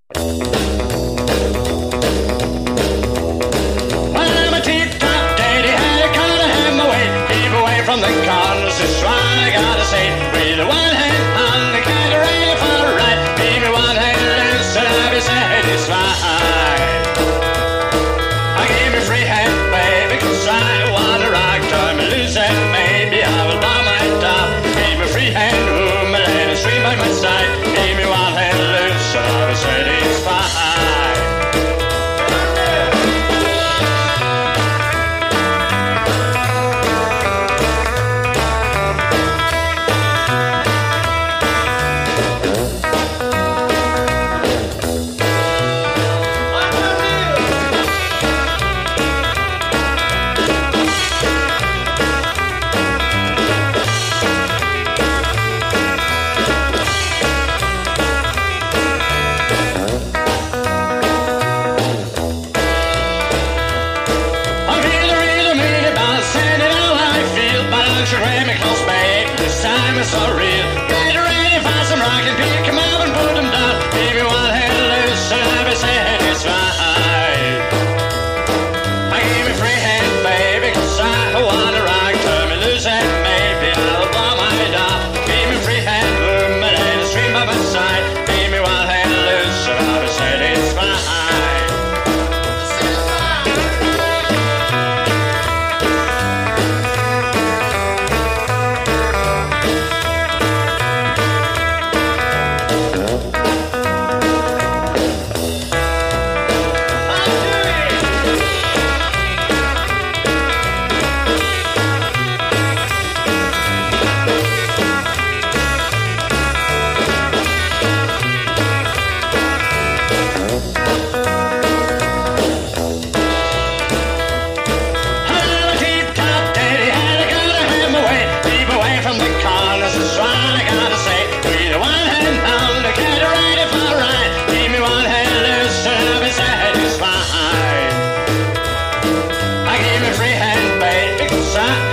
I'm a tip-top daddy, I gotta have my way. Keep away from the corners, this one I gotta say. With one hand on the counter, ready for the ride. Give me one hand loose and I'll be satisfied. I give me free hand, baby, 'cause I wanna rock. Turn me loose and maybe I will buy my top. Give me free hand, ooh, my lady, stream by my side. Give me one hand loose and I'll be satisfied. So real, get ready for some rock and pick 'em up and put 'em down. Give me one hand loose and I'll be satisfied. I give me free hand, baby, 'cause I wanna rock. Turn me loose and maybe I'll blow my top. Give me free hand, boom, and let it stream by my side. Give me one hand loose and I'll be satisfied. I